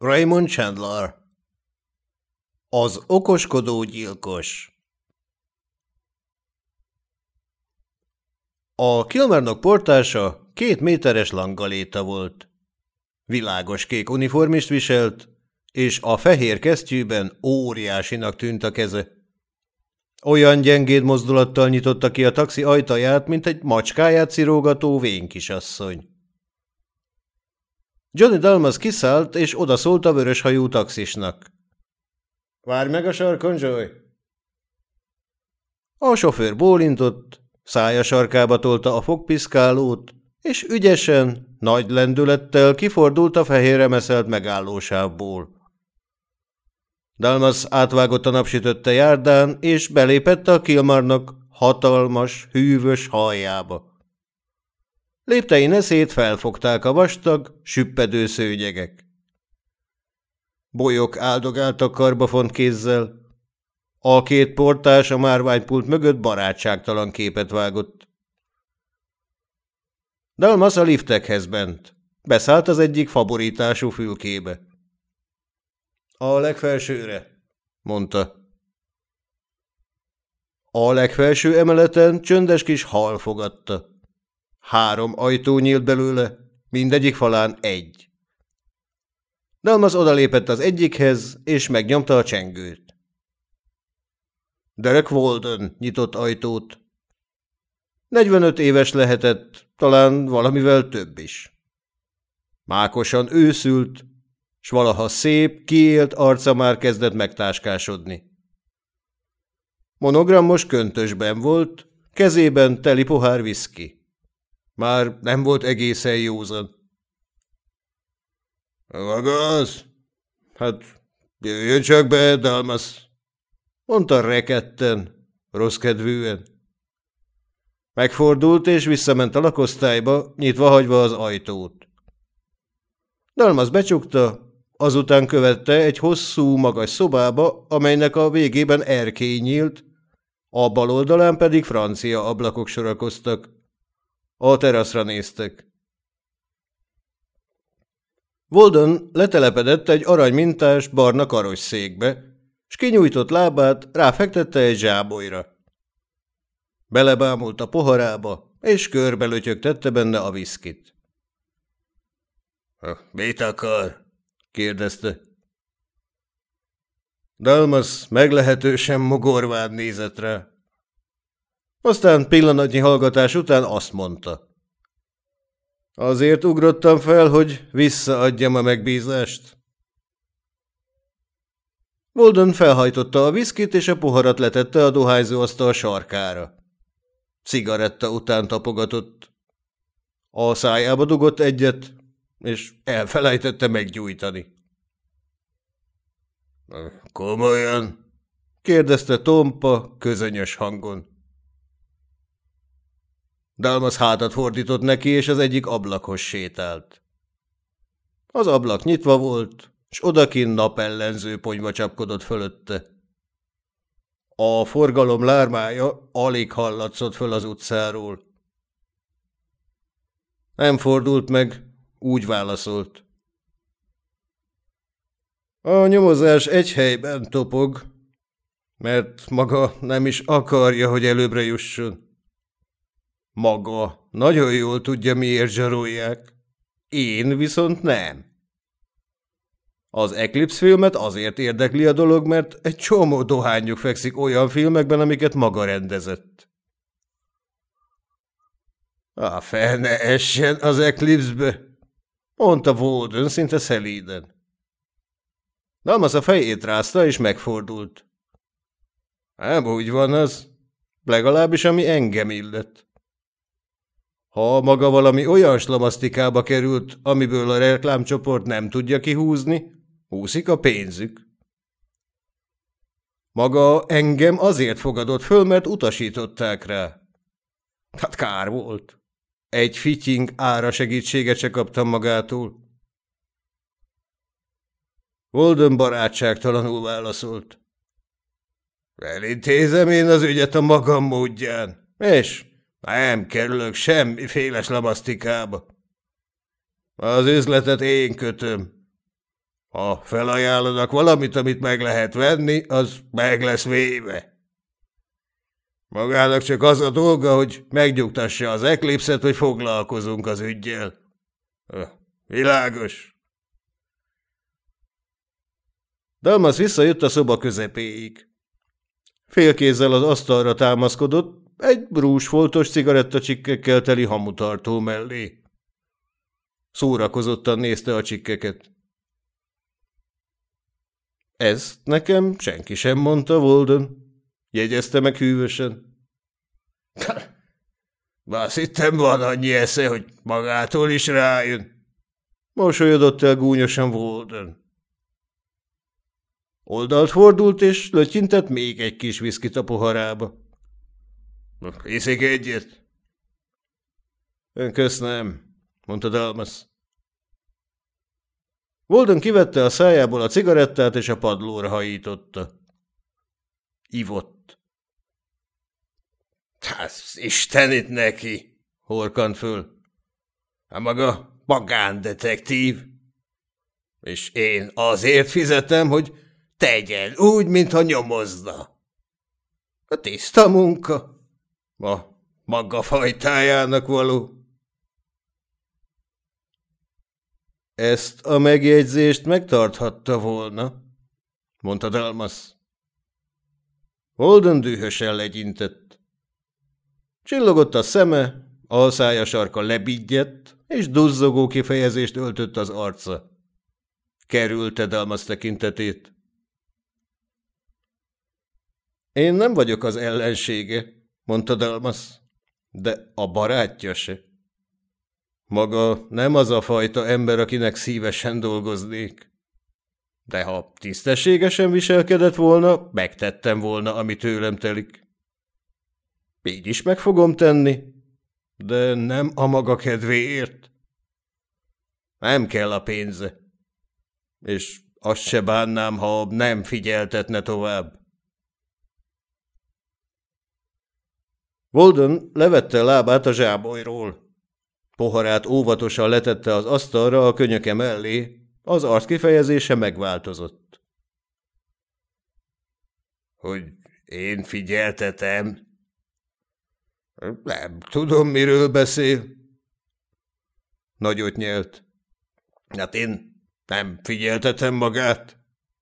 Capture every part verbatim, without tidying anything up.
Raymond Chandler. Az okoskodó gyilkos. A Kilmarnock portása két méteres langaléta volt. Világos kék uniformist viselt, és a fehér kesztyűben óriásinak tűnt a keze. Olyan gyengéd mozdulattal nyitotta ki a taxi ajtaját, mint egy macskáját cirógató vén kisasszony. Johnny Dalmas kiszállt, és odaszólt a vöröshajú taxisnak. – Várj meg a sarkon, Joy! A sofőr bólintott, szája sarkába tolta a fogpiszkálót, és ügyesen, nagy lendülettel kifordult a fehérre meszelt megállósávból. Dalmas átvágott a napsütötte járdán, és belépett a Kilmarnock hatalmas, hűvös halljába. Léptein eszét felfogták a vastag, süppedő szőnyegek. Bolyok áldogáltak karbafont kézzel. A két portás a márványpult mögött barátságtalan képet vágott. Dalmas a liftekhez bent. Beszállt az egyik faborítású fülkébe. – A legfelsőre, mondta. A legfelső emeleten csöndes kis hall fogadta. Három ajtó nyílt belőle, mindegyik falán egy. Dalmas odalépett az egyikhez, és megnyomta a csengőt. Derek Walden nyitott ajtót. Negyvenöt éves lehetett, talán valamivel több is. Mákosan őszült, s valaha szép, kiélt arca már kezdett megtáskásodni. Monogramos köntösben volt, kezében teli pohár viszki. Már nem volt egészen józan. – Maga az? Hát, jöjjön csak be, Dalmas! – mondta rekedten, rosszkedvűen. Megfordult, és visszament a lakosztályba, nyitva hagyva az ajtót. Dalmas becsukta, azután követte egy hosszú, magas szobába, amelynek a végében erkély nyílt, a bal oldalán pedig francia ablakok sorakoztak. A teraszra néztek. Walden letelepedett egy aranymintás barna karosszékbe, s kinyújtott lábát ráfektette egy zsábolyra. Belebámult a poharába, és körbelötyögtette benne a viszkit. – Mit akar? – kérdezte. Dalmas meglehetősen mogorvád nézett rá. Aztán pillanatnyi hallgatás után azt mondta. Azért ugrottam fel, hogy visszaadjam a megbízást. Walden felhajtotta a viszkit, és a poharat letette a dohányzóasztal sarkára. Cigaretta után tapogatott. A szájába dugott egyet, és elfelejtette meggyújtani. – Komolyan? – kérdezte tompa, közönyös hangon. Dalmas hátat fordított neki, és az egyik ablakhoz sétált. Az ablak nyitva volt, s odakint napellenző ponyva csapkodott fölötte. A forgalom lármája alig hallatszott föl az utcáról. Nem fordult meg, úgy válaszolt. A nyomozás egy helyben topog, mert maga nem is akarja, hogy előbbre jusson. Maga nagyon jól tudja, miért zsarolják. Én viszont nem. Az Eclipse filmet azért érdekli a dolog, mert egy csomó dohányuk fekszik olyan filmekben, amiket maga rendezett. Á, fel ne essen az Eclipse-be, mondta Walden szinte szelíden. Dalmas a fejét rázta, és megfordult. Nem úgy van az, legalábbis ami engem illet. Ha maga valami olyan slamasztikába került, amiből a reklámcsoport nem tudja kihúzni, úszik a pénzük. Maga engem azért fogadott föl, mert utasították rá. Hát kár volt. Egy fitying ára segítséget se kaptam magától. Walden barátságtalanul válaszolt. Elintézem én az ügyet a magam módján, és nem kerülök semmiféle slamasztikába. Az üzletet én kötöm. Ha felajánlanak valamit, amit meg lehet venni, az meg lesz véve. Magának csak az a dolga, hogy megnyugtassa az Eclipse-et, hogy foglalkozunk az üggyel. Világos. Dalmas visszajött a szoba közepéig. Félkézzel az asztalra támaszkodott, egy brúsfoltos cigarettacsikkekkel teli hamutartó mellé. Szórakozottan nézte a csikkeket. Ezt nekem senki sem mondta, Walden, jegyezte meg hűvösen. Azt hittem, van annyi esze, hogy magától is rájön. Mosolyodott el gúnyosan Walden. Oldalt fordult, és lötyintett még egy kis viszkit a poharába. Iszik egyet? Köszönöm, mondta Dalmas. Walden kivette a szájából a cigarettát, és a padlóra hajította. Ivott. Hát, istenit neki, horkant föl. A maga magándetektív. És én azért fizetem, hogy tegyen úgy, mintha nyomozna. A tiszta munka. A maga fajtájának való. Ezt a megjegyzést megtarthatta volna, mondta Dalmas. Walden dühösen legyintett. Csillogott a szeme, alszája sarka lebigyedt, és duzzogó kifejezést öltött az arca. Kerülte Dalmas tekintetét. Én nem vagyok az ellensége, mondta Dalmas, de a barátja se. Maga nem az a fajta ember, akinek szívesen dolgoznék. De ha tisztességesen viselkedett volna, megtettem volna, ami tőlem telik. Így is meg fogom tenni, de nem a maga kedvéért. Nem kell a pénze, és azt se bánnám, ha nem figyeltetne tovább. Walden levette a lábát a zsámolyról. Poharát óvatosan letette az asztalra a könyöke mellé, az arc kifejezése megváltozott. Hogy én figyeltetem? Nem tudom, miről beszél. Nagyot nyelt. Hát én nem figyeltetem magát.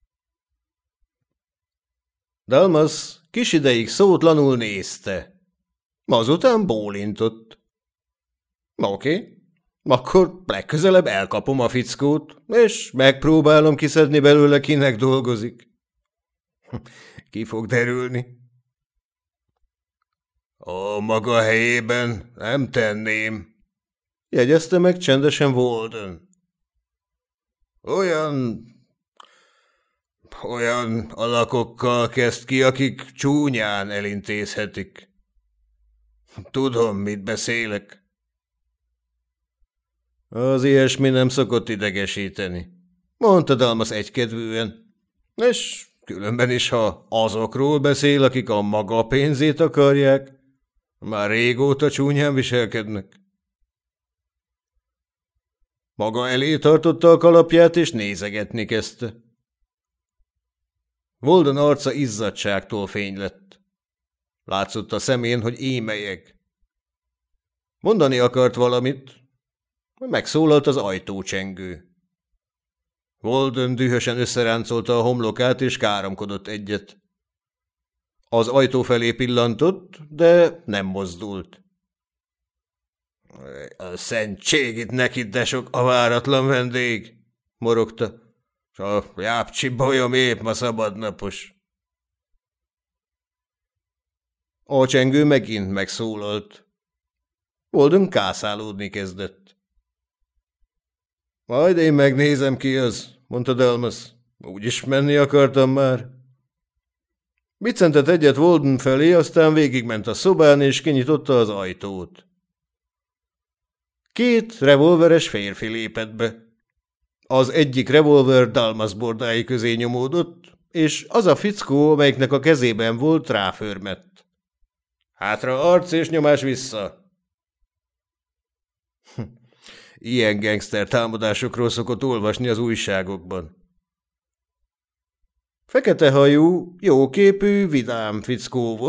Dalmas kis ideig szótlanul nézte. Azután bólintott. Oké, okay. Akkor legközelebb elkapom a fickót, és megpróbálom kiszedni belőle, kinek dolgozik. Ki fog derülni? A maga helyében nem tenném, jegyezte meg csendesen Walden. Olyan... olyan alakokkal kezd ki, akik csúnyán elintézhetik. Tudom, mit beszélek. Az ilyesmi nem szokott idegesíteni, mondta Dalmas egykedvűen, és különben is, ha azokról beszél, akik a maga pénzét akarják, már régóta csúnyán viselkednek. Maga elé tartotta a kalapját, és nézegetni kezdte. Walden arca izzadságtól fény lett. Látszott a szemén, hogy émelyeg. Mondani akart valamit, megszólalt az ajtócsengő. Walden dühösen összeráncolta a homlokát, és káromkodott egyet. Az ajtó felé pillantott, de nem mozdult. A szentség itt neki, de sok a váratlan vendég, morogta. S a jápcsi bolyom épp ma szabadnapos. A csengő megint megszólalt. Walden kászálódni kezdett. Majd én megnézem, ki az, mondta Dalmas. Úgyis menni akartam már. Biccentett egyet Walden felé, aztán végigment a szobán, és kinyitotta az ajtót. Két revolveres férfi lépett be. Az egyik revolver Dalmas bordái közé nyomódott, és az a fickó, amelyiknek a kezében volt, ráförmett. Hátra arc és nyomás vissza. Ilyen gangster támadásokról szokott olvasni az újságokban, Fekete hajú, jóképű, vidám fickó volt.